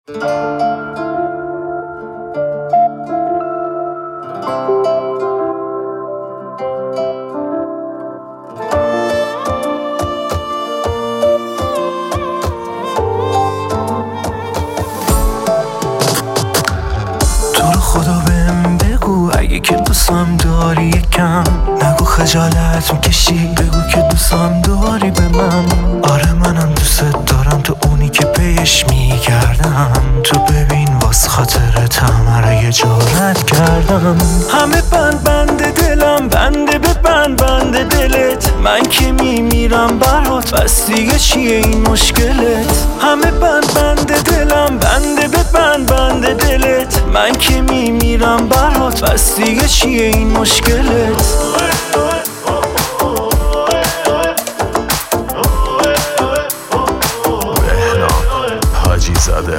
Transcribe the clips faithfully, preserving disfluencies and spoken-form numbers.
تو رو خدا بهم بگو اگه که دوستم داری یکم نگو خجالت میکشی، بگو که دوستم داری به من. آره منم دوست دارم، تو اونی که پیش میگردم. تو ببین واس خاطرت همه یه جارت کردم. همه بند بند دلم بنده به بند بند دلت، من که میمیرم برات، بس دیگه چیه این مشکلت؟ همه بند بند دلم بنده به بند بند دلت، من که میمیرم برات، بس دیگه چیه این مشکلت؟ بهنام حاجی زاده.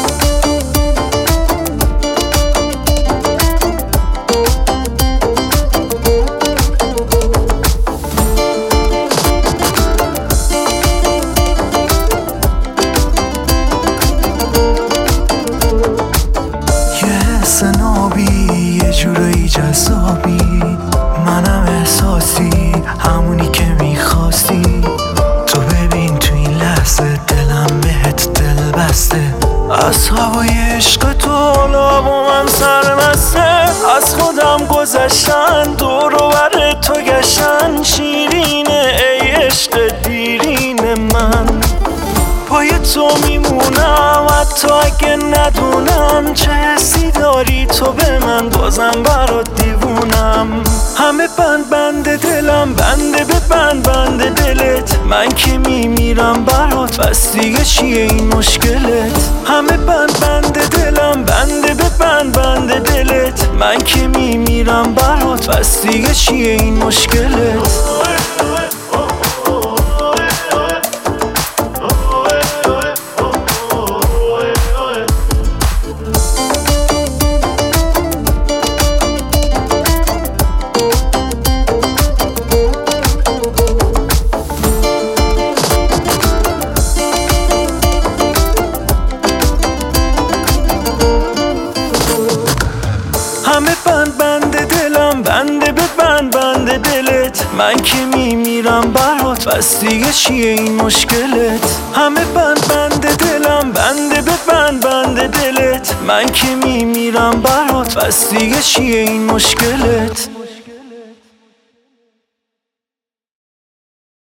سنابی یه جورایی جذابی، منم احساسی همونی که میخواستی. تو ببین تو این لحظه دلم بهت دل بسته، از هوای عشق تو لاب و من سرمسته. از خودم گذشتن دور و بر تو گشتن، شیرینه ای عشق دیرین من. پای تو میمونم حتی اگه ندونم چه حسی داری تو به من، بازم برات دیوونم. همه بند بند دلم بنده به بند بند دلت، من که میمیرم برات، بس دیگه چیه این مشکلت؟ همه بند بند دلم بنده به بند بند دلت، من که میمیرم برات، بس دیگه چیه این مشکلت؟ همه بند بند دلم بنده به بند بند دلت، من که میمیرم برات، بس دیگه چیه این مشکلت؟ همه بند بند دلم بنده به بند بند دلت، من که میمیرم برات، بس دیگه چیه این مشکلت؟